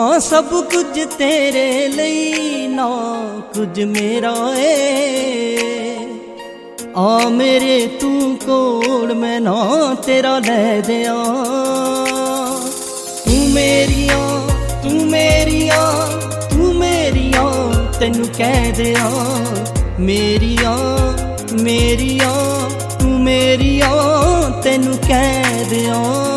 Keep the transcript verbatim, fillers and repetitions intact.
हाँ सब कुछ तेरे लई ना कुछ मेरा ए आ मेरे तू कोल मैं ना तेरा ले दिया। तू मेरिया तू मेरिया तू मेरिया तेनू कह दिया। मेरिया मेरिया तू मेरिया तेनू कह दिया।